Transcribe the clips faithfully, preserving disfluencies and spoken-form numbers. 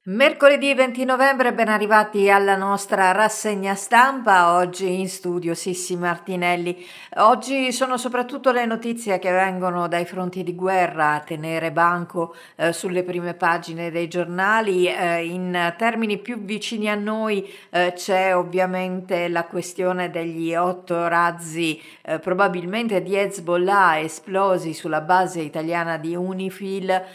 Mercoledì venti novembre, ben arrivati alla nostra rassegna stampa. Oggi in studio Sissi Martinelli. Oggi sono soprattutto le notizie che vengono dai fronti di guerra a tenere banco eh, sulle prime pagine dei giornali. Eh, in termini più vicini a noi eh, c'è ovviamente la questione degli otto razzi eh, probabilmente di Hezbollah esplosi sulla base italiana di UNIFIL eh,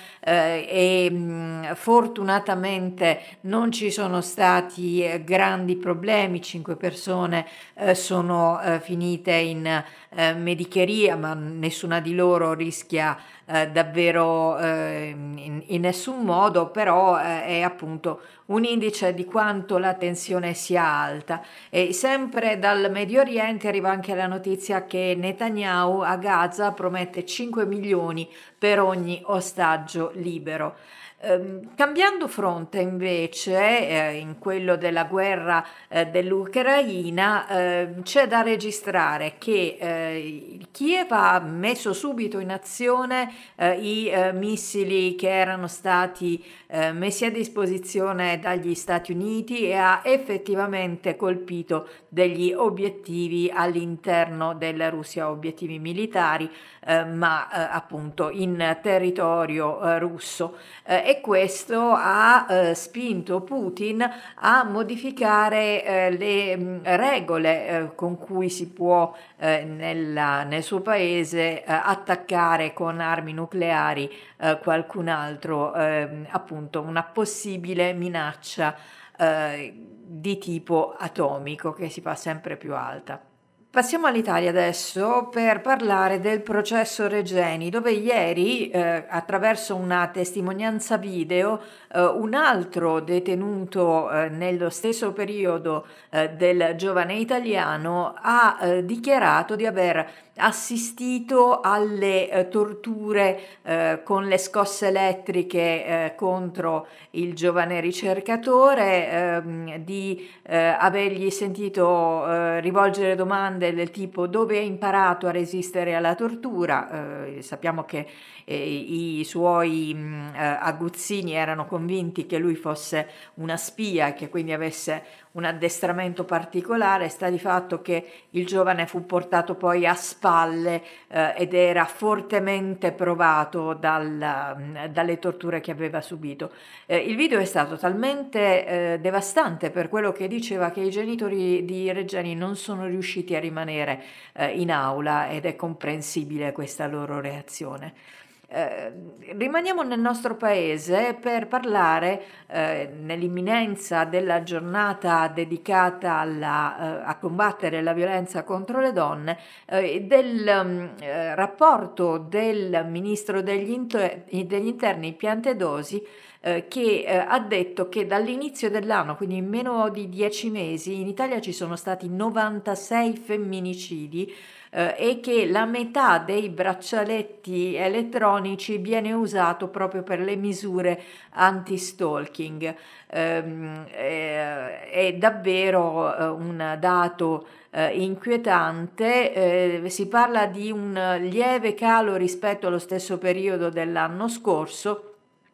e mh, fortunatamente non ci sono stati eh, grandi problemi. Cinque persone eh, sono eh, finite in eh, medicheria, ma nessuna di loro rischia eh, davvero eh, in, in nessun modo, però eh, è appunto un indice di quanto la tensione sia alta. E sempre dal Medio Oriente arriva anche la notizia che Netanyahu a Gaza promette cinque milioni per ogni ostaggio libero. Ehm, cambiando fronte invece, eh, in quello della guerra eh, dell'Ucraina, eh, c'è da registrare che eh, Kiev ha messo subito in azione eh, i eh, missili che erano stati eh, messi a disposizione dagli Stati Uniti e ha effettivamente colpito degli obiettivi all'interno della Russia, obiettivi militari, eh, ma eh, appunto in territorio eh, russo. Eh, e questo ha eh, spinto Putin a modificare eh, le mh, regole eh, con cui si può eh, nella, nel suo paese eh, attaccare con armi nucleari eh, qualcun altro, eh, appunto una possibile minaccia eh, di tipo atomico che si fa sempre più alta. Passiamo all'Italia adesso per parlare del processo Regeni, dove ieri, eh, attraverso una testimonianza video, eh, un altro detenuto eh, nello stesso periodo eh, del giovane italiano ha eh, dichiarato di aver assistito alle eh, torture eh, con le scosse elettriche eh, contro il giovane ricercatore, ehm, di eh, avergli sentito eh, rivolgere domande del tipo: dove hai imparato a resistere alla tortura? Eh, sappiamo che eh, i suoi mh, eh, aguzzini erano convinti che lui fosse una spia e che quindi avesse un addestramento particolare. Sta di fatto che il giovane fu portato poi a spalle eh, ed era fortemente provato dal, mh, dalle torture che aveva subito. Eh, il video è stato talmente eh, devastante per quello che diceva che i genitori di Regeni non sono riusciti a rimanere eh, in aula, ed è comprensibile questa loro reazione. Eh, rimaniamo nel nostro paese per parlare, eh, nell'imminenza della giornata dedicata alla, eh, a combattere la violenza contro le donne, eh, del um, eh, rapporto del ministro degli, inter- degli interni Piantedosi, eh, che eh, ha detto che dall'inizio dell'anno, quindi in meno di dieci mesi, in Italia ci sono stati novantasei femminicidi eh, e che la metà dei braccialetti elettronici viene usato proprio per le misure anti-stalking. Ehm, eh, è davvero eh, un dato eh, inquietante. Eh, si parla di un lieve calo rispetto allo stesso periodo dell'anno scorso,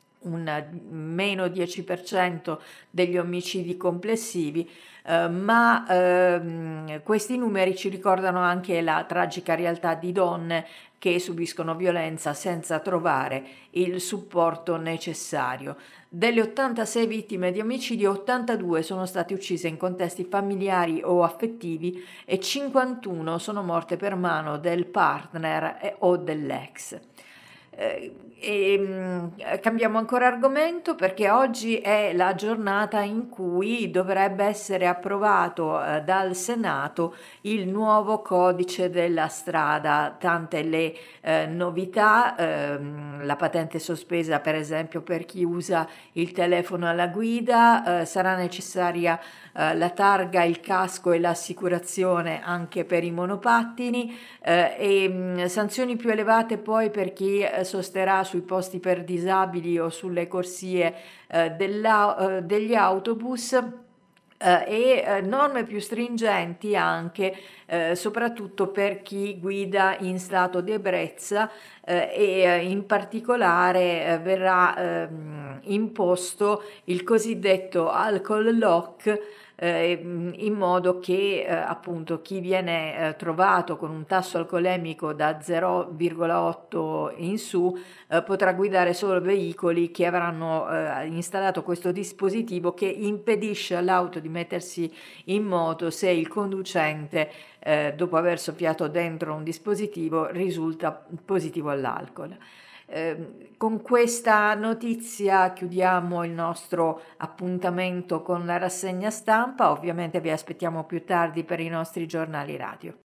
un meno dieci per cento degli omicidi complessivi, eh, ma ehm, questi numeri ci ricordano anche la tragica realtà di donne che subiscono violenza senza trovare il supporto necessario. Delle ottantasei vittime di omicidio, ottantadue sono state uccise in contesti familiari o affettivi e cinquantuno sono morte per mano del partner eh, o dell'ex. Eh, e, mh, cambiamo ancora argomento perché oggi è la giornata in cui dovrebbe essere approvato eh, dal Senato il nuovo codice della strada, tante le eh, novità, ehm, la patente sospesa per esempio per chi usa il telefono alla guida, eh, sarà necessaria eh, la targa, il casco e l'assicurazione anche per i monopattini, eh, e mh, sanzioni più elevate poi per chi eh, sosterrà sui posti per disabili o sulle corsie eh, della, eh, degli autobus. Uh, e uh, norme più stringenti anche, uh, soprattutto per chi guida in stato di ebbrezza, uh, eh, e eh, in particolare eh, verrà ehm, imposto il cosiddetto alcol lock, eh, in modo che eh, appunto chi viene eh, trovato con un tasso alcolemico da zero virgola otto in su eh, potrà guidare solo veicoli che avranno eh, installato questo dispositivo che impedisce all'auto di mettersi in moto se il conducente, eh, dopo aver soffiato dentro un dispositivo, risulta positivo all'alcol. Eh, con questa notizia chiudiamo il nostro appuntamento con la rassegna stampa. Ovviamente vi aspettiamo più tardi per i nostri giornali radio.